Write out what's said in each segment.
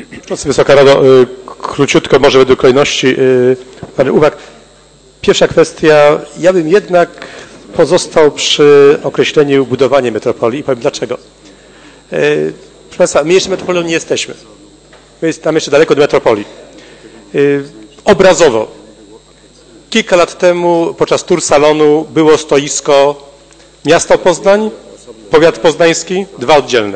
Wysoka Rado, króciutko może według kolejności parę uwag. Pierwsza kwestia, ja bym jednak pozostał przy określeniu budowanie metropolii i powiem dlaczego. Proszę Państwa, my jeszcze metropolią nie jesteśmy. Tam jeszcze daleko do metropolii. Obrazowo. Kilka lat temu podczas tour salonu było stoisko miasto Poznań, powiat poznański, dwa oddzielne.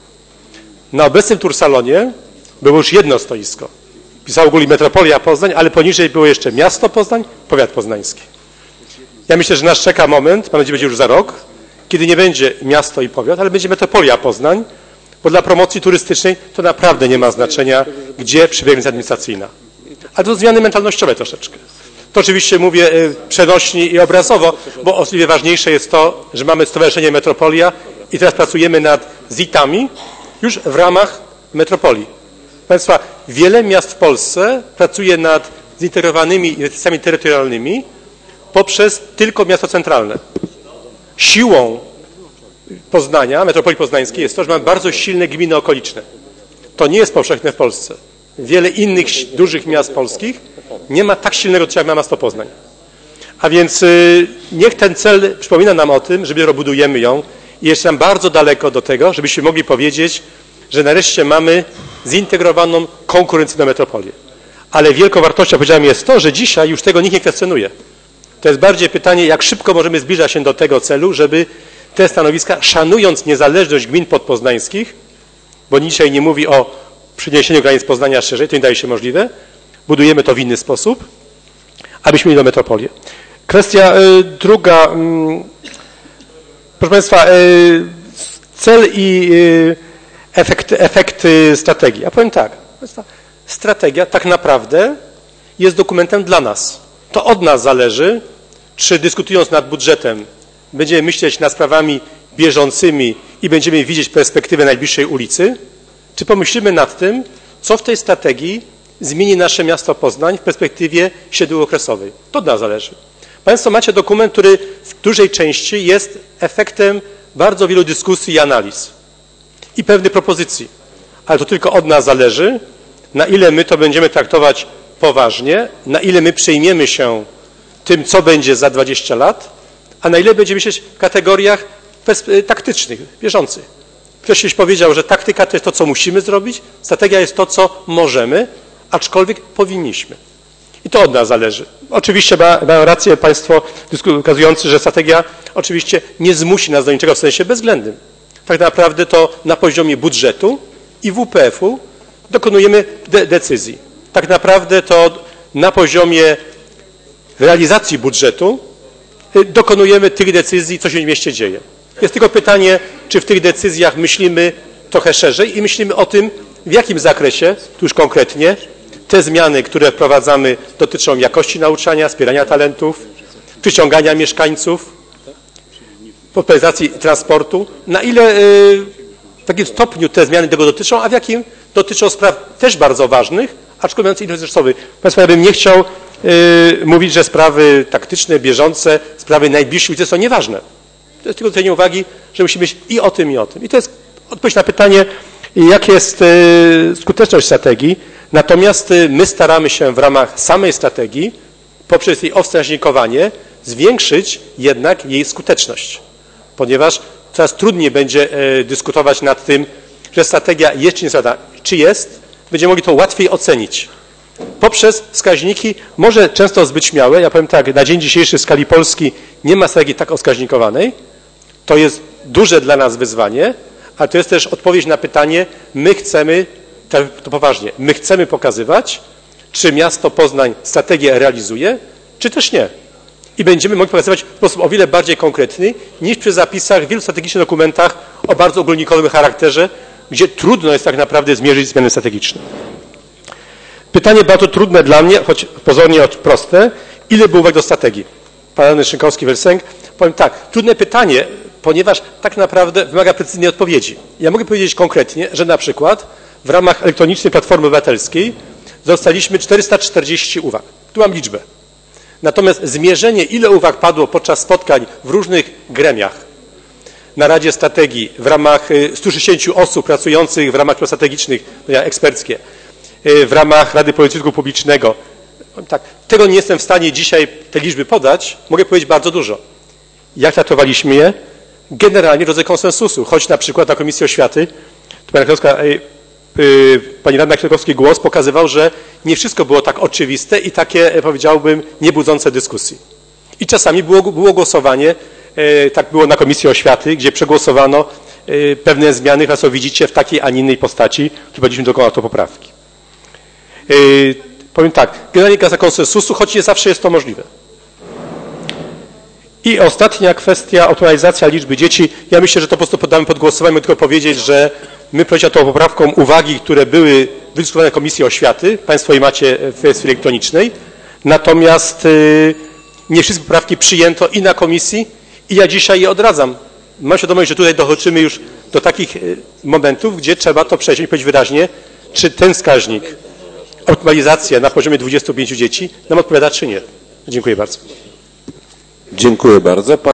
Na obecnym tour salonie było już jedno stoisko. Pisało ogólnie metropolia Poznań, ale poniżej było jeszcze miasto Poznań, powiat poznański. Ja myślę, że nas czeka moment, mam nadzieję, będzie już za rok, kiedy nie będzie miasto i powiat, ale będzie metropolia Poznań, bo dla promocji turystycznej to naprawdę nie ma znaczenia, gdzie przebiegnie granic administracyjna. Ale to zmiany mentalnościowe troszeczkę. To oczywiście mówię przenośnie i obrazowo, bo o wiele ważniejsze jest to, że mamy Stowarzyszenie Metropolia i teraz pracujemy nad ZIT-ami już w ramach metropolii. Państwa, wiele miast w Polsce pracuje nad zintegrowanymi inwestycjami terytorialnymi poprzez tylko miasto centralne. Siłą Poznania, metropolii poznańskiej jest to, że mamy bardzo silne gminy okoliczne. To nie jest powszechne w Polsce. Wiele innych dużych miast polskich nie ma tak silnego odczucia, jak ma miasto Poznań. A więc niech ten cel przypomina nam o tym, że my budujemy ją i jeszcze nam bardzo daleko do tego, żebyśmy mogli powiedzieć, że nareszcie mamy zintegrowaną, konkurencyjną metropolię. Ale wielką wartością, powiedziałem, jest to, że dzisiaj już tego nikt nie kwestionuje. To jest bardziej pytanie, jak szybko możemy zbliżać się do tego celu, żeby te stanowiska, szanując niezależność gmin podpoznańskich, bo dzisiaj nie mówi o przeniesieniu granic Poznania szerzej, to nie daje się możliwe, budujemy to w inny sposób, abyśmy mieli do metropolię. Kwestia druga, proszę Państwa, cel i efekty strategii. Ja powiem tak, strategia tak naprawdę jest dokumentem dla nas. To od nas zależy, czy dyskutując nad budżetem będziemy myśleć nad sprawami bieżącymi i będziemy widzieć perspektywę najbliższej ulicy, czy pomyślimy nad tym, co w tej strategii zmieni nasze miasto Poznań w perspektywie średniookresowej. To od nas zależy. Państwo macie dokument, który w dużej części jest efektem bardzo wielu dyskusji i analiz i pewnych propozycji. Ale to tylko od nas zależy, na ile my to będziemy traktować poważnie, na ile my przejmiemy się tym, co będzie za 20 lat, a na ile będziemy myśleć w kategoriach taktycznych, bieżących. Ktoś kiedyś powiedział, że taktyka to jest to, co musimy zrobić, strategia jest to, co możemy, aczkolwiek powinniśmy. I to od nas zależy. Oczywiście mają rację Państwo ukazujący, że strategia oczywiście nie zmusi nas do niczego w sensie bezwzględnym. Tak naprawdę to na poziomie budżetu i WPF-u dokonujemy decyzji. Tak naprawdę to na poziomie realizacji budżetu dokonujemy tych decyzji, co się w mieście dzieje. Jest tylko pytanie, czy w tych decyzjach myślimy trochę szerzej i myślimy o tym, w jakim zakresie, tu już konkretnie, te zmiany, które wprowadzamy, dotyczą jakości nauczania, wspierania talentów, przyciągania mieszkańców, popularyzacji transportu, na ile w jakim stopniu te zmiany tego dotyczą, a w jakim dotyczą spraw też bardzo ważnych, aczkolwiek interesowych. Państwa, ja bym nie chciał mówić, że sprawy taktyczne, bieżące, sprawy najbliższej ulicy są nieważne. To jest tylko zwrócenie uwagi, że musimy myśleć i o tym, i o tym. I to jest odpowiedź na pytanie, jaka jest skuteczność strategii. Natomiast my staramy się w ramach samej strategii, poprzez jej owstecznikowanie, zwiększyć jednak jej skuteczność. Ponieważ coraz trudniej będzie dyskutować nad tym, że strategia jest czy nie jest, czy jest, będziemy mogli to łatwiej ocenić. Poprzez wskaźniki, może często zbyt śmiałe, ja powiem tak, na dzień dzisiejszy w skali Polski nie ma strategii tak wskaźnikowanej. To jest duże dla nas wyzwanie, ale to jest też odpowiedź na pytanie, my chcemy, to poważnie, my chcemy pokazywać, czy miasto Poznań strategię realizuje, czy też nie. I będziemy mogli pokazywać w sposób o wiele bardziej konkretny, niż przy zapisach w wielu strategicznych dokumentach o bardzo ogólnikowym charakterze, gdzie trudno jest tak naprawdę zmierzyć zmiany strategiczne. Pytanie bardzo trudne dla mnie, choć pozornie proste. Ile było uwag do strategii? Pan Szynkowski-Welsenk. Powiem tak, trudne pytanie, ponieważ tak naprawdę wymaga precyzyjnej odpowiedzi. Ja mogę powiedzieć konkretnie, że na przykład w ramach elektronicznej Platformy Obywatelskiej dostaliśmy 440 uwag. Tu mam liczbę. Natomiast zmierzenie, ile uwag padło podczas spotkań w różnych gremiach na Radzie Strategii w ramach 160 osób pracujących w ramach strategicznych, eksperckie, w ramach Rady Polityki Publicznego. Tak, tego nie jestem w stanie dzisiaj te liczby podać, mogę powiedzieć bardzo dużo. Jak traktowaliśmy je? Generalnie w rodzaju konsensusu, choć na przykład na Komisji Oświaty, pani radna Kwiatkowski głos pokazywał, że nie wszystko było tak oczywiste i takie, powiedziałbym, niebudzące dyskusji. I czasami było głosowanie, tak było na Komisji Oświaty, gdzie przegłosowano pewne zmiany, które co widzicie w takiej, a nie innej postaci, chyba dokonano to poprawki. Powiem tak, generalnie za konsensusu, choć nie zawsze jest to możliwe. I ostatnia kwestia, autoryzacja liczby dzieci. Ja myślę, że to po prostu poddamy pod głosowanie, mogę tylko powiedzieć, że my prowadziłem tą poprawką uwagi, które były wydyskutowane w Komisji Oświaty. Państwo je macie w wersji elektronicznej. Natomiast nie wszystkie poprawki przyjęto i na komisji, i ja dzisiaj je odradzam. Mam świadomość, że tutaj dochodzimy już do takich momentów, gdzie trzeba to przejść i powiedzieć wyraźnie, czy ten wskaźnik, optymalizacja na poziomie 25 dzieci nam odpowiada, czy nie. Dziękuję bardzo. Dziękuję bardzo.